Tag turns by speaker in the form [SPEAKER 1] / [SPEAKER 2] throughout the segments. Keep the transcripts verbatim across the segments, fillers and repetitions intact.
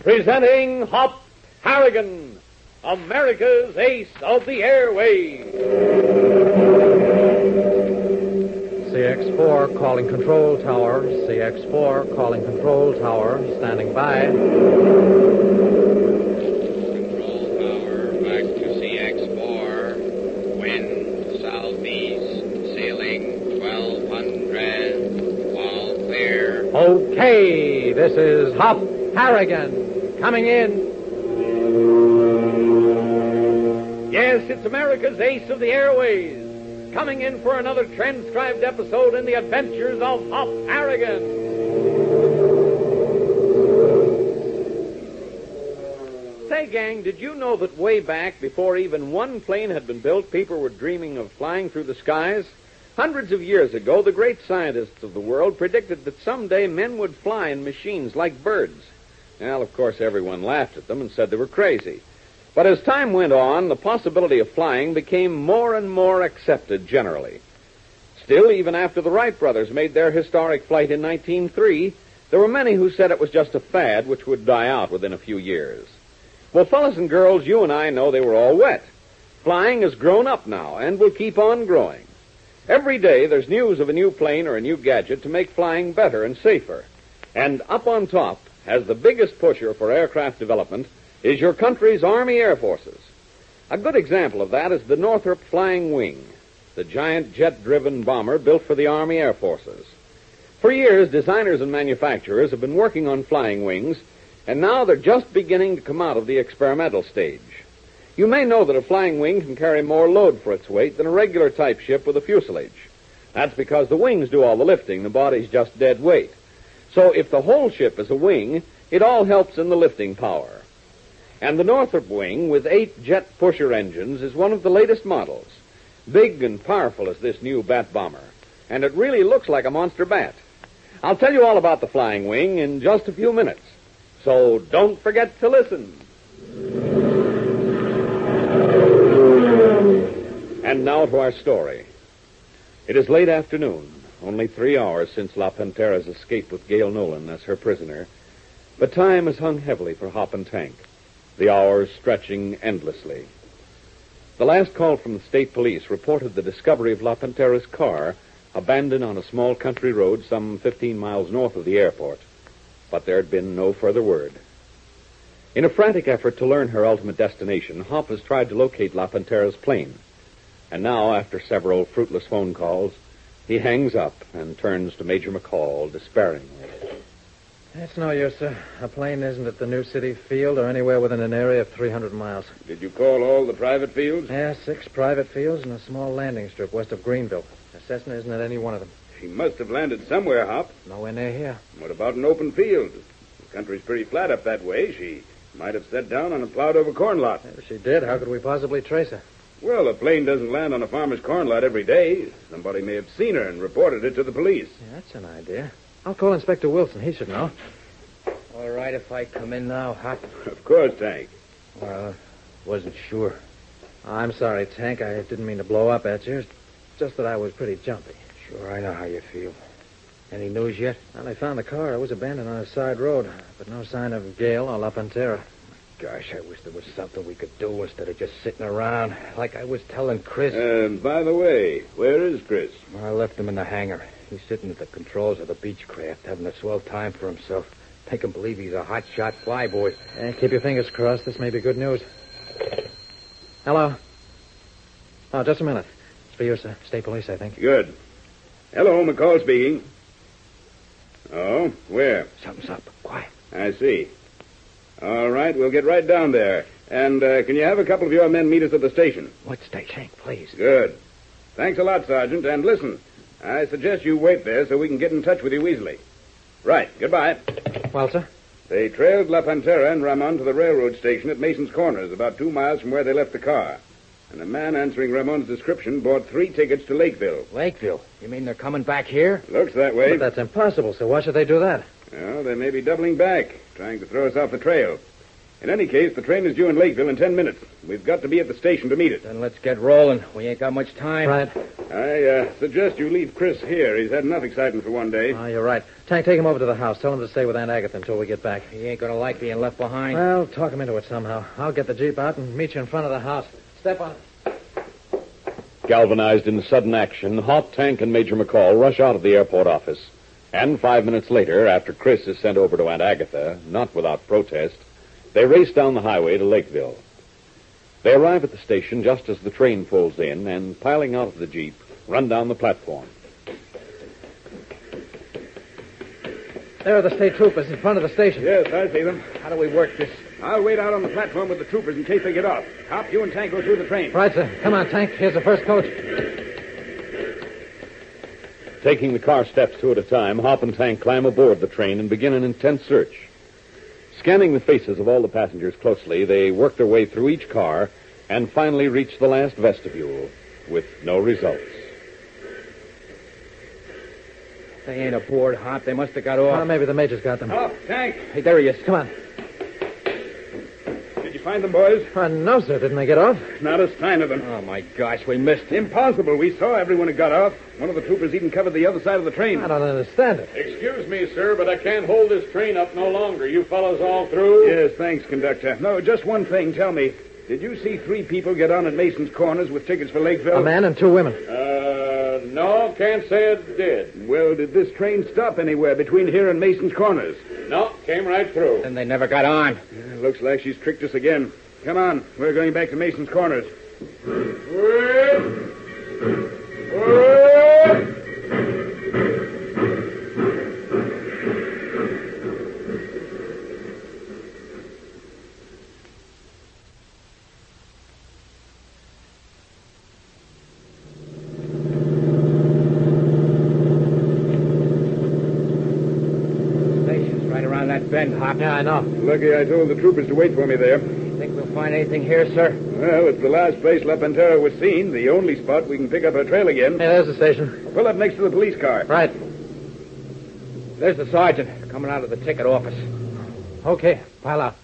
[SPEAKER 1] Presenting Hop Harrigan, America's ace of the airways.
[SPEAKER 2] C X four calling control tower. C X four calling control tower. Standing by.
[SPEAKER 3] Control tower, back to C X four. Wind southeast, sailing twelve hundred. All clear.
[SPEAKER 2] Okay, this is Hop Harrigan coming in.
[SPEAKER 1] Yes, it's America's ace of the airways, coming in for another transcribed episode in the adventures of Hop Harrigan. Say, gang, did you know that way back, before even one plane had been built, people were dreaming of flying through the skies? Hundreds of years ago, the great scientists of the world predicted that someday men would fly in machines like birds. Well, of course, everyone laughed at them and said they were crazy. But as time went on, the possibility of flying became more and more accepted generally. Still, even after the Wright brothers made their historic flight in nineteen oh three, there were many who said it was just a fad which would die out within a few years. Well, fellas and girls, you and I know they were all wet. Flying has grown up now and will keep on growing. Every day there's news of a new plane or a new gadget to make flying better and safer. And up on top, as the biggest pusher for aircraft development, is your country's Army Air Forces. A good example of that is the Northrop Flying Wing, the giant jet-driven bomber built for the Army Air Forces. For years, designers and manufacturers have been working on flying wings, and now they're just beginning to come out of the experimental stage. You may know that a flying wing can carry more load for its weight than a regular type ship with a fuselage. That's because the wings do all the lifting, the body's just dead weight. So if the whole ship is a wing, it all helps in the lifting power. And the Northrop wing, with eight jet pusher engines, is one of the latest models. Big and powerful is this new bat bomber, and it really looks like a monster bat. I'll tell you all about the flying wing in just a few minutes, so don't forget to listen. And now to our story. It is late afternoon, only three hours since La Pantera's escape with Gail Nolan as her prisoner, but time has hung heavily for Hop and Tank, the hours stretching endlessly. The last call from the state police reported the discovery of La Pantera's car abandoned on a small country road some fifteen miles north of the airport, but there had been no further word. In a frantic effort to learn her ultimate destination, Hop has tried to locate La Pantera's plane, and now, after several fruitless phone calls, he hangs up and turns to Major McCall despairingly.
[SPEAKER 2] It's no use, sir. A plane isn't at the New City field or anywhere within an area of three hundred miles.
[SPEAKER 4] Did you call all the private fields?
[SPEAKER 2] Yeah, six private fields and a small landing strip west of Greenville. A Cessna isn't at any one of them.
[SPEAKER 4] She must have landed somewhere, Hop.
[SPEAKER 2] Nowhere near here.
[SPEAKER 4] What about an open field? The country's pretty flat up that way. She might have set down on a plowed-over corn lot.
[SPEAKER 2] If she did, how could we possibly trace her?
[SPEAKER 4] Well, a plane doesn't land on a farmer's corn lot every day. Somebody may have seen her and reported it to the police.
[SPEAKER 2] Yeah, that's an idea. I'll call Inspector Wilson. He should know.
[SPEAKER 5] All right if I come in now, Hop?
[SPEAKER 4] Of course, Tank.
[SPEAKER 5] Well, wasn't sure.
[SPEAKER 2] I'm sorry, Tank. I didn't mean to blow up at you. It's just that I was pretty jumpy.
[SPEAKER 5] Sure, I know how you feel. Any news yet?
[SPEAKER 2] Well, they found the car. It was abandoned on a side road, but no sign of Gail or La Pantera.
[SPEAKER 5] Gosh, I wish there was something we could do instead of just sitting around. Like I was telling Chris.
[SPEAKER 4] And by the way, where is Chris?
[SPEAKER 5] Well, I left him in the hangar. He's sitting at the controls of the Beechcraft, having a swell time for himself. Make him believe he's a hot-shot flyboy.
[SPEAKER 2] Yeah, keep your fingers crossed. This may be good news. Hello? Oh, just a minute. It's for you, sir. State police, I think.
[SPEAKER 4] Good. Hello, McCall speaking. Oh, where?
[SPEAKER 5] Something's up. Quiet.
[SPEAKER 4] I see. All right, we'll get right down there. And uh, can you have a couple of your men meet us at the station?
[SPEAKER 5] What station, please?
[SPEAKER 4] Good. Thanks a lot, Sergeant. And listen, I suggest you wait there so we can get in touch with you easily. Right. Goodbye.
[SPEAKER 2] Well, sir?
[SPEAKER 4] They trailed La Pantera and Ramon to the railroad station at Mason's Corners, about two miles from where they left the car. And a man answering Ramon's description bought three tickets to Lakeville.
[SPEAKER 5] Lakeville? You mean they're coming back here?
[SPEAKER 4] Looks that way.
[SPEAKER 2] But that's impossible, sir. Why should they do that?
[SPEAKER 4] Well, they may be doubling back, trying to throw us off the trail. In any case, the train is due in Lakeville in ten minutes. We've got to be at the station to meet it.
[SPEAKER 5] Then let's get rolling. We ain't got much time.
[SPEAKER 2] Right.
[SPEAKER 4] I uh, suggest you leave Chris here. He's had enough excitement for one day.
[SPEAKER 2] Oh, you're right. Tank, take him over to the house. Tell him to stay with Aunt Agatha until we get back.
[SPEAKER 5] He ain't gonna like being left behind.
[SPEAKER 2] Well, talk him into it somehow. I'll get the Jeep out and meet you in front of the house. Step on it.
[SPEAKER 1] Galvanized into sudden action, Hop, Tank, and Major McCall rush out of the airport office. And five minutes later, after Chris is sent over to Aunt Agatha, not without protest, they race down the highway to Lakeville. They arrive at the station just as the train pulls in and, piling out of the Jeep, run down the platform.
[SPEAKER 2] There are the state troopers in front of the station.
[SPEAKER 4] Yes, I see them.
[SPEAKER 5] How do we work this?
[SPEAKER 4] I'll wait out on the platform with the troopers in case they get off. Hop, you and Tank go through the train.
[SPEAKER 2] Right, sir. Come on, Tank. Here's the first coach.
[SPEAKER 1] Taking the car steps two at a time, Hop and Tank climb aboard the train and begin an intense search. Scanning the faces of all the passengers closely, they work their way through each car and finally reach the last vestibule with no results.
[SPEAKER 5] They ain't aboard, Hop. They must have got off.
[SPEAKER 2] Well, maybe the major's got them.
[SPEAKER 4] Hop, Tank.
[SPEAKER 5] Hey, there he is.
[SPEAKER 2] Come on.
[SPEAKER 4] Did you find them, boys?
[SPEAKER 2] Uh, no, sir. Didn't they get off?
[SPEAKER 4] Not a sign of them.
[SPEAKER 5] Oh, my gosh, we missed him.
[SPEAKER 4] Impossible. We saw everyone who got off. One of the troopers even covered the other side of the train.
[SPEAKER 2] I don't understand it.
[SPEAKER 1] Excuse me, sir, but I can't hold this train up no longer. You fellows all through?
[SPEAKER 4] Yes, thanks, conductor. No, just one thing. Tell me, did you see three people get on at Mason's Corners with tickets for Lakeville?
[SPEAKER 2] A man and two women.
[SPEAKER 1] Uh, no, can't say it did.
[SPEAKER 4] Well, did this train stop anywhere between here and Mason's Corners?
[SPEAKER 1] No, came right through.
[SPEAKER 5] And they never got on.
[SPEAKER 4] Uh, looks like she's tricked us again. Come on, we're going back to Mason's Corners.
[SPEAKER 5] Station's right around that bend, Hop.
[SPEAKER 2] Yeah, I know.
[SPEAKER 4] Lucky I told the troopers to wait for me there.
[SPEAKER 5] Think we'll find anything here, sir?
[SPEAKER 4] Well, it's the last place La Pantera was seen, the only spot we can pick up her trail again.
[SPEAKER 2] Hey, there's the station.
[SPEAKER 4] Pull up next to the police car.
[SPEAKER 2] Right.
[SPEAKER 5] There's the sergeant coming out of the ticket office.
[SPEAKER 2] Okay, pile out.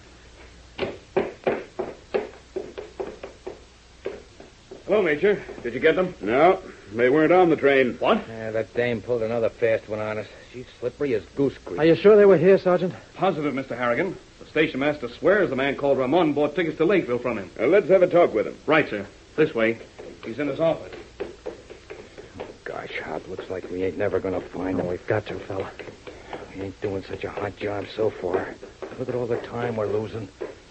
[SPEAKER 4] Hello, Major. Did you get them? No, they weren't on the train. What?
[SPEAKER 5] Yeah, that dame pulled another fast one on us. She's slippery as goose grease.
[SPEAKER 2] Are you sure they were here, Sergeant?
[SPEAKER 6] Positive, Mister Harrigan. The station master swears the man called Ramon bought tickets to Lakeville from him.
[SPEAKER 4] Uh, let's have a talk with him.
[SPEAKER 6] Right, sir. This way. He's in his office.
[SPEAKER 5] Gosh, Hop, looks like we ain't never gonna find
[SPEAKER 2] No,
[SPEAKER 5] him.
[SPEAKER 2] we've got to, fella.
[SPEAKER 5] We ain't doing such a hot job so far. Look at all the time we're losing.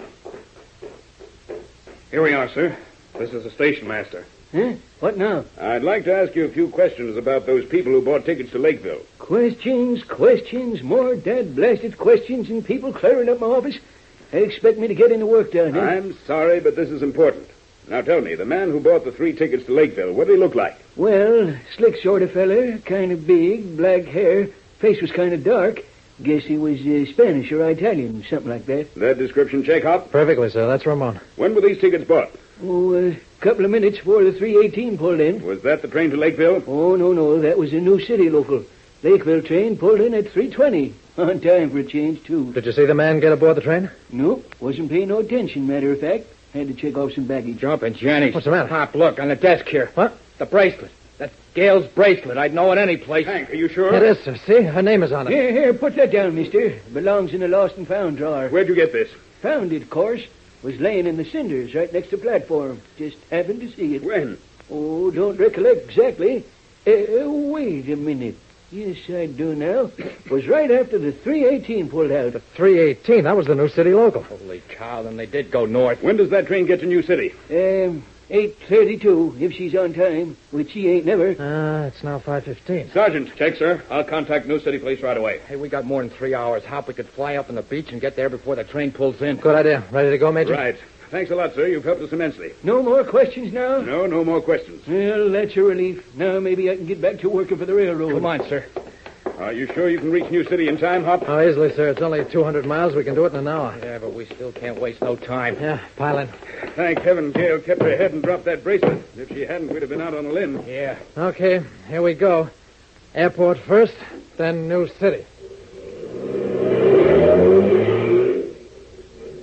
[SPEAKER 6] Here we are, sir. This is the station master.
[SPEAKER 7] Huh? What now?
[SPEAKER 4] I'd like to ask you a few questions about those people who bought tickets to Lakeville.
[SPEAKER 7] Questions, questions, more dad-blasted questions and people clearing up my office. They expect me to get into work down here.
[SPEAKER 4] I'm sorry, but this is important. Now tell me, the man who bought the three tickets to Lakeville, what did he look like?
[SPEAKER 7] Well, slick sort of feller, kind of big, black hair, face was kind of dark. Guess he was uh, Spanish or Italian, something like that.
[SPEAKER 4] That description check, Hop?
[SPEAKER 2] Perfectly, sir. That's Ramon.
[SPEAKER 4] When were these tickets bought?
[SPEAKER 7] Oh, a couple of minutes before the three eighteen pulled in.
[SPEAKER 4] Was that the train to Lakeville?
[SPEAKER 7] Oh, no, no, that was a New City local. Lakeville train pulled in at three twenty. On time for a change, too.
[SPEAKER 2] Did you see the man get aboard the train?
[SPEAKER 7] Nope, wasn't paying no attention, matter of fact. Had to check off some baggage.
[SPEAKER 5] Jumping Jenny.
[SPEAKER 2] What's the matter?
[SPEAKER 5] Hop, look, on the desk here.
[SPEAKER 2] What?
[SPEAKER 5] The bracelet. That's Gail's bracelet. I'd know it any place.
[SPEAKER 4] Hank, are you sure?
[SPEAKER 2] It is, sir. See? Her name is on it.
[SPEAKER 7] Here, here, put that down, mister. Belongs in the lost and found drawer.
[SPEAKER 4] Where'd you get this?
[SPEAKER 7] Found it, of course. Was laying in the cinders right next to the platform. Just happened to see it.
[SPEAKER 4] When?
[SPEAKER 7] Oh, don't recollect exactly. Uh, wait a minute. Yes, I do now. Was right after the three eighteen pulled out.
[SPEAKER 2] three eighteen. That was the New City local.
[SPEAKER 5] Holy cow, then they did go north.
[SPEAKER 4] When does that train get to New City?
[SPEAKER 7] Um, eight thirty-two, if she's on time, which she ain't never.
[SPEAKER 2] Ah, it's now five fifteen.
[SPEAKER 6] Sergeant. Check, sir. I'll contact New City Police right away.
[SPEAKER 5] Hey, we got more than three hours. Hop, we could fly up on the beach and get there before the train pulls in.
[SPEAKER 2] Good idea. Ready to go, Major?
[SPEAKER 4] Right. Thanks a lot, sir. You've helped us immensely.
[SPEAKER 7] No more questions now?
[SPEAKER 4] No, no more questions.
[SPEAKER 7] Well, that's a relief. Now maybe I can get back to working for the railroad.
[SPEAKER 5] Come on, sir.
[SPEAKER 4] Are you sure you can reach New City in time, Hop?
[SPEAKER 2] Oh, easily, sir. It's only two hundred miles. We can do it in an hour.
[SPEAKER 5] Yeah, but we still can't waste no time.
[SPEAKER 2] Yeah, pile in.
[SPEAKER 4] Thank heaven Gail kept her head and dropped that bracelet. If she hadn't, we'd have been out on a limb.
[SPEAKER 5] Yeah.
[SPEAKER 2] Okay, here we go. Airport first, then New City.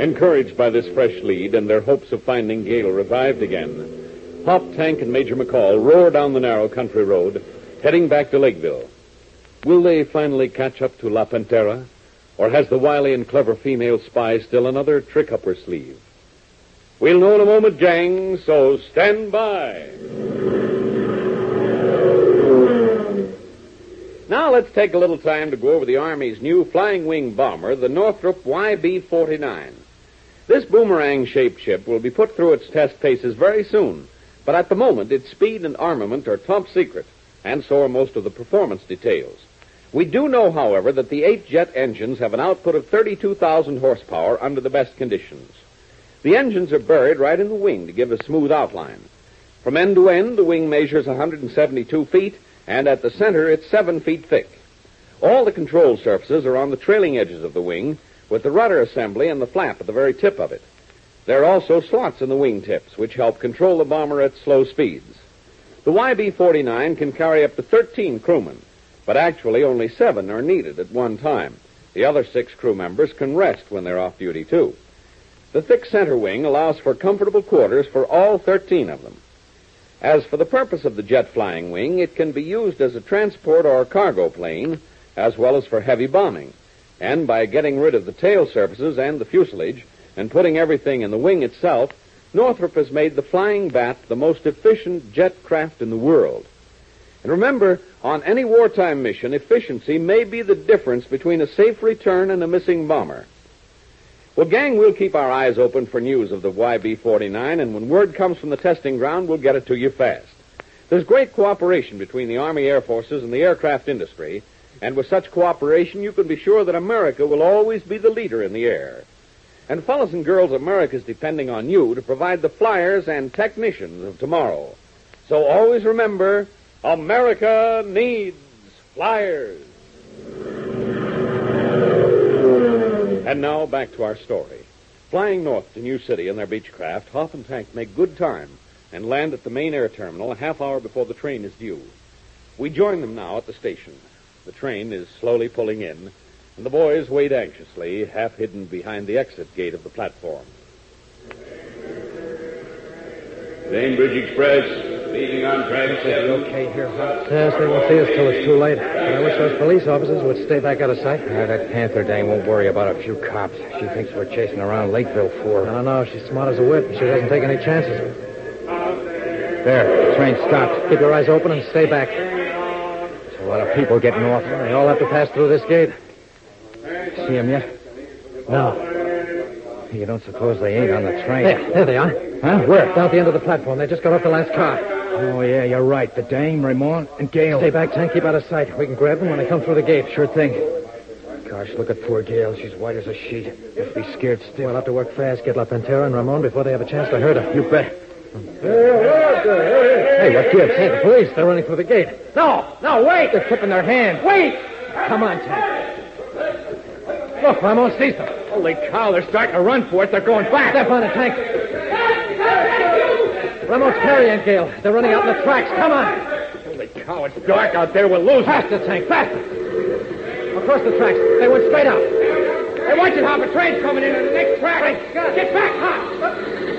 [SPEAKER 1] Encouraged by this fresh lead and their hopes of finding Gale revived again, Hop, Tank, and Major McCall roar down the narrow country road, heading back to Lakeville. Will they finally catch up to La Pantera, or has the wily and clever female spy still another trick up her sleeve? We'll know in a moment, gang, so stand by. Now let's take a little time to go over the Army's new flying wing bomber, the Northrop Y B forty-nine. This boomerang-shaped ship will be put through its test paces very soon, but at the moment its speed and armament are top secret, and so are most of the performance details. We do know, however, that the eight jet engines have an output of thirty-two thousand horsepower under the best conditions. The engines are buried right in the wing to give a smooth outline. From end to end, the wing measures one hundred seventy-two feet, and at the center it's seven feet thick. All the control surfaces are on the trailing edges of the wing, with the rudder assembly and the flap at the very tip of it. There are also slots in the wing tips, which help control the bomber at slow speeds. The Y B forty-nine can carry up to thirteen crewmen, but actually only seven are needed at one time. The other six crew members can rest when they're off duty, too. The thick center wing allows for comfortable quarters for all thirteen of them. As for the purpose of the jet flying wing, it can be used as a transport or cargo plane, as well as for heavy bombing. And by getting rid of the tail surfaces and the fuselage, and putting everything in the wing itself, Northrop has made the Flying Bat the most efficient jet craft in the world. And remember, on any wartime mission, efficiency may be the difference between a safe return and a missing bomber. Well, gang, we'll keep our eyes open for news of the Y B forty-nine, and when word comes from the testing ground, we'll get it to you fast. There's great cooperation between the Army Air Forces and the aircraft industry, and with such cooperation, you can be sure that America will always be the leader in the air. And fellas and girls, America's depending on you to provide the flyers and technicians of tomorrow. So always remember, America needs flyers. And now, back to our story. Flying north to New City in their Beechcraft, Hop and Tank make good time and land at the main air terminal a half hour before the train is due. We join them now at the station. The train is slowly pulling in, and the boys wait anxiously, half hidden behind the exit gate of the platform.
[SPEAKER 4] Bainbridge Express, leaving on track seven.
[SPEAKER 5] Okay here, Hop?
[SPEAKER 2] Yes, they won't see us till it's too late. But I wish those police officers would stay back out of sight.
[SPEAKER 5] Uh, that Panther dame won't worry about a few cops. She thinks we're chasing around Lakeville for
[SPEAKER 2] I
[SPEAKER 5] her.
[SPEAKER 2] don't know. She's smart as a whip. She doesn't take any chances.
[SPEAKER 5] There, the train stopped.
[SPEAKER 2] Keep your eyes open and stay back.
[SPEAKER 5] There's a lot of people getting off.
[SPEAKER 2] They all have to pass through this gate.
[SPEAKER 5] See them yet?
[SPEAKER 2] No.
[SPEAKER 5] You don't suppose they ain't on the train?
[SPEAKER 2] There, there they are.
[SPEAKER 5] Huh? Where?
[SPEAKER 2] Down at the end of the platform. They just got off the last car.
[SPEAKER 5] Oh, yeah, you're right. The dame, Raymond, and Gale.
[SPEAKER 2] Stay back, Tank. Keep out of sight. We can grab them when they come through the gate.
[SPEAKER 5] Sure thing. Gosh, look at poor Gale. She's white as a sheet. Must be scared stiff.
[SPEAKER 2] We'll have to work fast, get La Pantera and Ramon before they have a chance to hurt her.
[SPEAKER 5] You bet.
[SPEAKER 2] Hey, what gives? Hey, the police. They're running through the gate. No, no, wait. They're tipping their hand. Wait. Come on, Tank. Look, Ramon sees them.
[SPEAKER 5] Holy cow, they're starting to run for it. They're going back.
[SPEAKER 2] Step on it, Tank. Ramon's carrying Gale. They're running out in the tracks. Come on.
[SPEAKER 5] Holy cow, it's dark out there. We'll lose.
[SPEAKER 2] Faster, Tank, faster. Across the tracks. They went straight out.
[SPEAKER 5] Hey, watch it, Hop. A train's coming in on the next track.
[SPEAKER 2] Get back, Hop.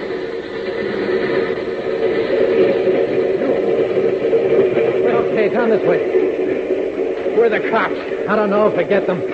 [SPEAKER 2] Okay, down this way.
[SPEAKER 5] Where are the cops?
[SPEAKER 2] I don't know. Forget them.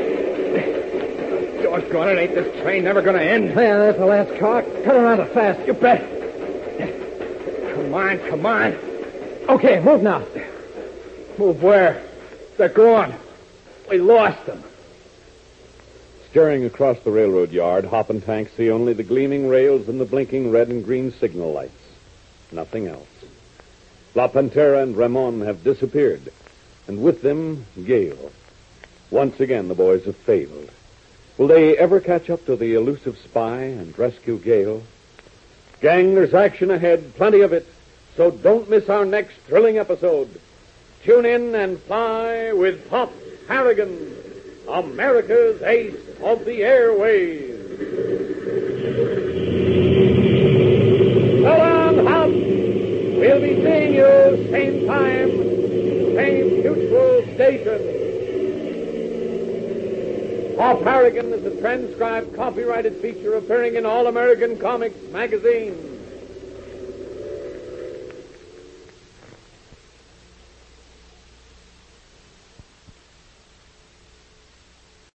[SPEAKER 5] Doggone it, ain't this train never going to end?
[SPEAKER 2] There, there's the last car. Turn around it fast.
[SPEAKER 5] You bet. Come on, come on.
[SPEAKER 2] Okay, move now.
[SPEAKER 5] Move where? They're gone. We lost them.
[SPEAKER 1] Staring across the railroad yard, Hop and Tank see only the gleaming rails and the blinking red and green signal lights. Nothing else. La Pantera and Ramon have disappeared, and with them, Gale. Once again, the boys have failed. Will they ever catch up to the elusive spy and rescue Gale? Gang, there's action ahead, plenty of it, so don't miss our next thrilling episode. Tune in and fly with Pop Harrigan, America's ace of the airways. So long, Hop. We'll be seeing you same time, same mutual station. Paw Paragon is a transcribed, copyrighted feature appearing in All American Comics magazine.